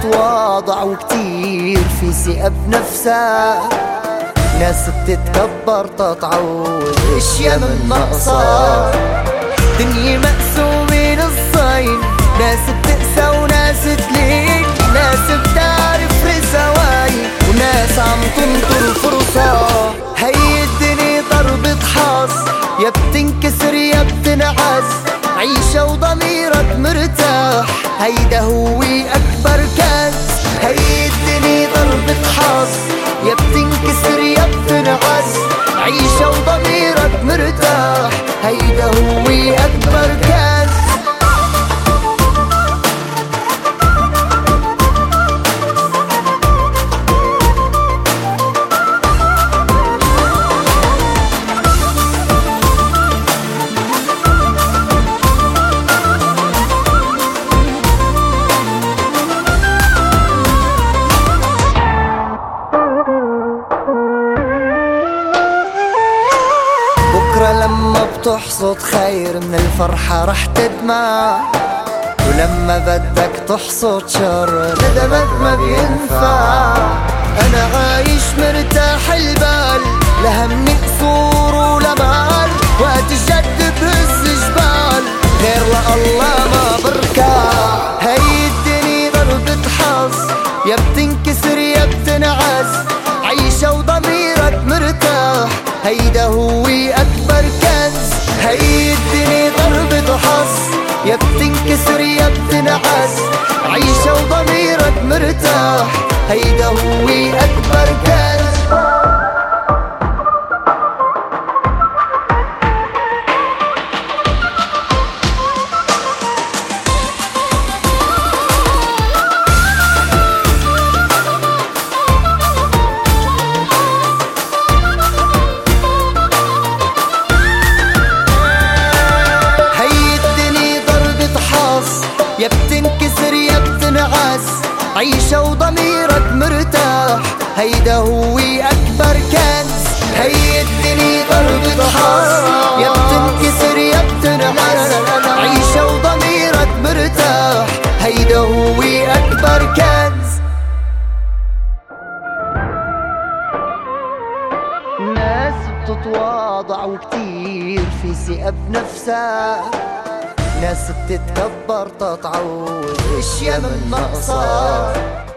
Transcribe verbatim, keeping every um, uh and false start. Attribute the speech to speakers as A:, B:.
A: بتتواضع وكتير في ثقة بنفسها، ناس بتتكبر تتعود اشياء من نقصها. دنيا مقسومة نصين، ناس بتقسى وناس تلين، ناس بتعرف رسواي وناس عم تنطر فرصة. هي الدنيا ضربة حظ، يا بتنكسر يا بتنعس، عيشة وضميرك مرتاح هيدا هو أكبر كنز. هي الدنيا ضربة حظ، يا بتنكسر يا بتنعس، عيشة وضميرك مرتاح هيدا هو أكبر كنز. بكرة لما بتحصد خير من الفرحة رح تدمع، ولما بدك تحصد شر ندمك ما بينفع. أنا عايش مرتاح البال، لا همي قصور ولا مال، وقت الجد بهز جبال غير لله ما بركع. هي الدنيا ضربة حظ، يا بتنكسر يا بتنعس، عيشة وضميرك مرتاح هيدا هو أكبر كنز. هي الدنيا ضربة حظ، يا بتنكسر يا بتنعس، عيشة وضميرك مرتاح هيدا هو أكبر كنز. يا بتنكسر يا بتنعس، عيشة وضميرك مرتاح هيدا هو أكبر كنز. هي الدنيا ضربة حظ، يا بتنكسر يا بتنعس، عيشة وضميرك مرتاح هيدا هو أكبر كنز. ناس بتتواضع وكتير في ثقة بنفسها، ناس بتتكبر تتعود اشياء من نقصها.